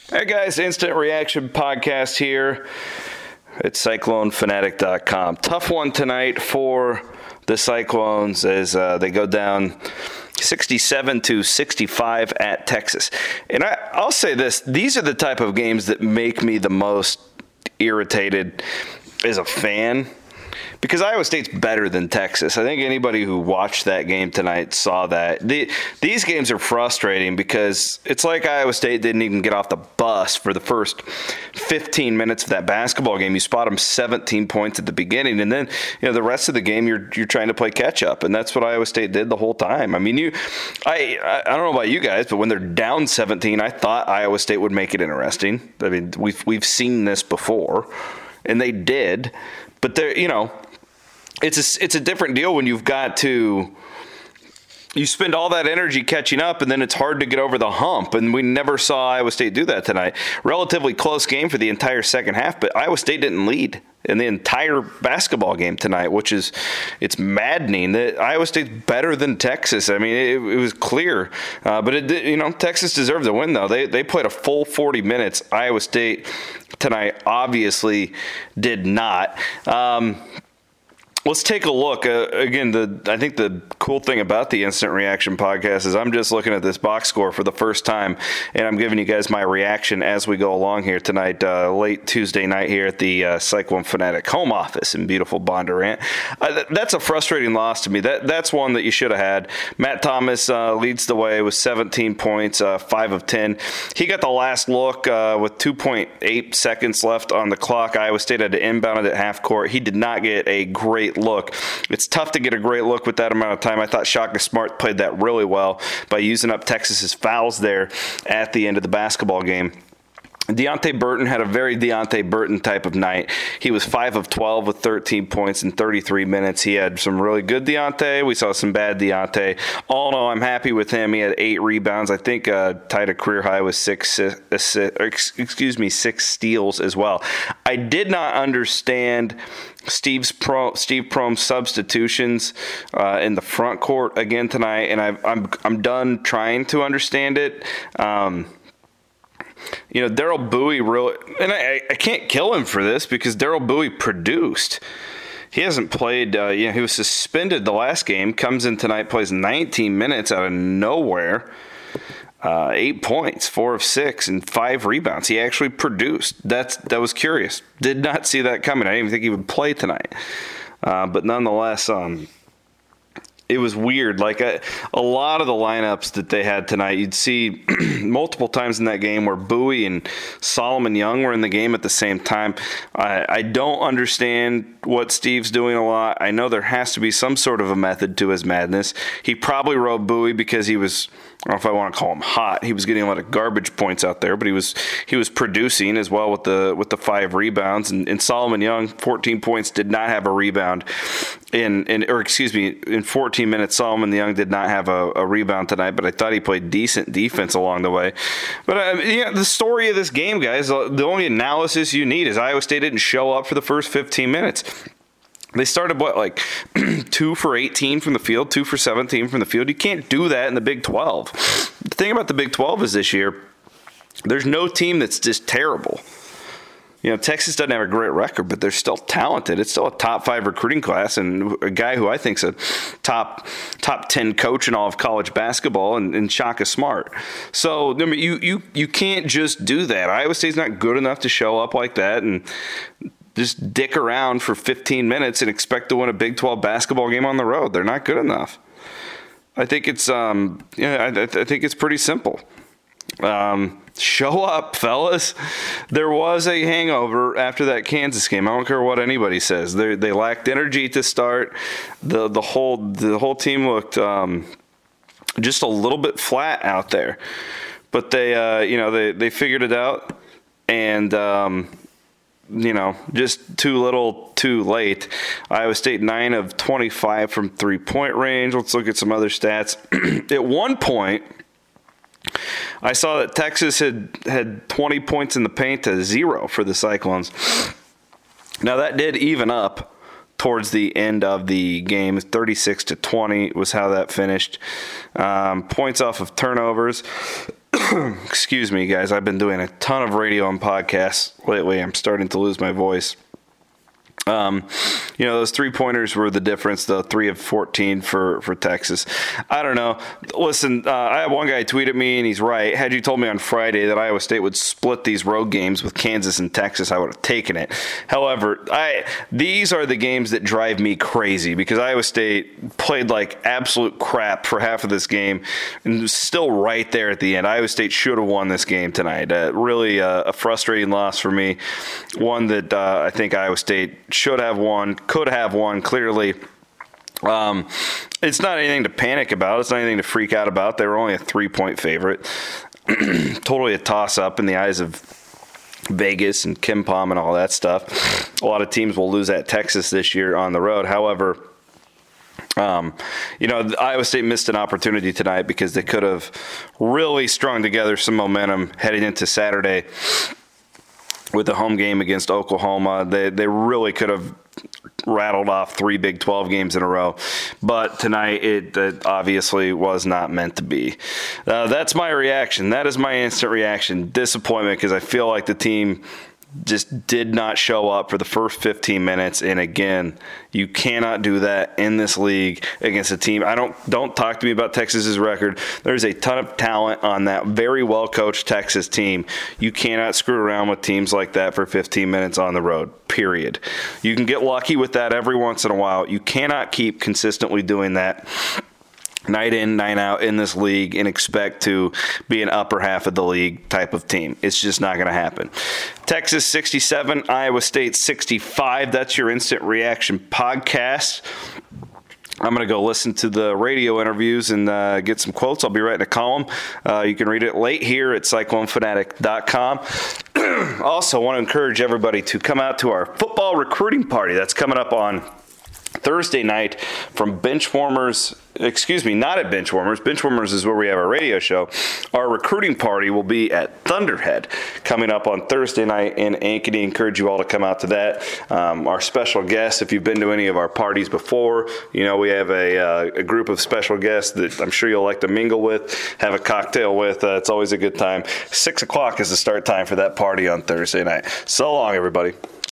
Hey guys, Instant Reaction Podcast here at CycloneFanatic.com. Tough one tonight for the Cyclones as they go down 67-65 at Texas. And I'll say this, these are the type of games that make me the most irritated as a fan, because Iowa State's better than Texas. I think anybody who watched that game tonight saw that. These games are frustrating because it's like Iowa State didn't even get off the bus for the first 15 minutes of that basketball game. You spot them 17 points at the beginning, and then the rest of the game you're trying to play catch up, and that's what Iowa State did the whole time. I mean, I don't know about you guys, but when they're down 17, I thought Iowa State would make it interesting. I mean, we've seen this before, and they did, but they're it's a different deal when you spend all that energy catching up, and then it's hard to get over the hump, and we never saw Iowa State do that tonight. Relatively close game for the entire second half, but Iowa State didn't lead in the entire basketball game tonight, it's maddening that Iowa State's better than Texas. I mean, it was clear, but Texas deserved the win, though. They played a full 40 minutes. Iowa State tonight obviously did not. Let's take a look. Again, I think the cool thing about the Instant Reaction Podcast is I'm just looking at this box score for the first time, and I'm giving you guys my reaction as we go along here tonight, late Tuesday night here at the Cyclone Fanatic home office in beautiful Bondurant. That's a frustrating loss to me. That's one that you should have had. Matt Thomas leads the way with 17 points, 5 of 10. He got the last look with 2.8 seconds left on the clock. Iowa State had to inbound it at half court. He did not get a great look. It's tough to get a great look with that amount of time. I thought Shaka Smart played that really well by using up Texas's fouls there at the end of the basketball game. Deonte Burton had a very Deonte Burton type of night. He was 5 of 12 with 13 points in 33 minutes. He had some really good Deonte. We saw some bad Deonte. All in all, I'm happy with him. He had 8 rebounds. I think tied a career high with 6 steals as well. I did not understand Steve Prohm's substitutions in the front court again tonight, and I'm done trying to understand it. Daryl Bowie really, and I can't kill him for this because Daryl Bowie produced. He hasn't played, he was suspended the last game, comes in tonight, plays 19 minutes out of nowhere, 8 points, 4 of 6, and 5 rebounds. He actually produced. That was curious. Did not see that coming. I didn't even think he would play tonight. But nonetheless, it was weird. Like a lot of the lineups that they had tonight, you'd see multiple times in that game where Bowie and Solomon Young were in the game at the same time. I don't understand what Steve's doing a lot. I know there has to be some sort of a method to his madness. He probably wrote Bowie because he was, I don't know if I want to call him hot. He was getting a lot of garbage points out there, but he was producing as well with the 5 rebounds. And Solomon Young, 14 points, did not have a rebound in 14 minutes. Solomon Young did not have a rebound tonight, but I thought he played decent defense along the way. But the story of this game, guys, the only analysis you need is Iowa State didn't show up for the first 15 minutes. They started, 2 for 18 from the field, 2 for 17 from the field. You can't do that in the Big 12. The thing about the Big 12 is this year, there's no team that's just terrible. Texas doesn't have a great record, but they're still talented. It's still a top 5 recruiting class, and a guy who I think's a top 10 coach in all of college basketball, and Shaka Smart. So I mean, you can't just do that. Iowa State's not good enough to show up like that and just dick around for 15 minutes and expect to win a Big 12 basketball game on the road. They're not good enough. I think it's I think it's pretty simple. Show up, fellas. There was a hangover after that Kansas game. I don't care what anybody says. They lacked energy to start. The whole team looked just a little bit flat out there. But they figured it out, and just too little, too late. Iowa State 9 of 25 from 3-point range. Let's look at some other stats. At one point, I saw that Texas had 20 points in the paint to 0 for the Cyclones. Now, that did even up towards the end of the game. 36-20 was how that finished. Points off of turnovers. Excuse me, guys. I've been doing a ton of radio and podcasts lately. I'm starting to lose my voice. Those 3-pointers were the difference, though. 3 of 14 for Texas. I don't know. Listen, I have one guy tweet at me, and he's right. Had you told me on Friday that Iowa State would split these road games with Kansas and Texas, I would have taken it. However, these are the games that drive me crazy because Iowa State played like absolute crap for half of this game and was still right there at the end. Iowa State should have won this game tonight. Really a frustrating loss for me. One that I think Iowa State should have won, could have won, clearly. It's not anything to panic about. It's not anything to freak out about. They were only a 3-point favorite. Totally a toss-up in the eyes of Vegas and KenPom and all that stuff. A lot of teams will lose at Texas this year on the road. However, Iowa State missed an opportunity tonight because they could have really strung together some momentum heading into Saturday with the home game against Oklahoma. They really could have rattled off 3 Big 12 games in a row. But tonight, it obviously was not meant to be. That's my reaction. That is my instant reaction. Disappointment, because I feel like the team just did not show up for the first 15 minutes. And again, you cannot do that in this league against a team. Don't talk to me about Texas's record. There's a ton of talent on that very well-coached Texas team. You cannot screw around with teams like that for 15 minutes on the road, period. You can get lucky with that every once in a while. You cannot keep consistently doing that night in, night out in this league and expect to be an upper half of the league type of team. It's just not going to happen. Texas 67, Iowa State 65. That's your instant reaction podcast. I'm going to go listen to the radio interviews and get some quotes. I'll be writing a column. You can read it late here at CycloneFanatic.com. Also, want to encourage everybody to come out to our football recruiting party. That's coming up on Thursday night from Benchwarmers. Excuse me, not at Benchwarmers. Benchwarmers is where we have our radio show. Our recruiting party will be at Thunderhead coming up on Thursday night in Ankeny. Encourage you all to come out to that. Our special guests, if you've been to any of our parties before, we have a group of special guests that I'm sure you'll like to mingle with, have a cocktail with. It's always a good time. 6 o'clock is the start time for that party on Thursday night. So long, everybody.